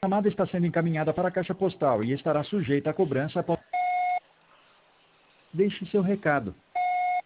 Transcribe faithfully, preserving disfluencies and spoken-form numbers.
chamada está sendo encaminhada para a caixa postal e estará sujeita a cobrança após... Deixe seu recado.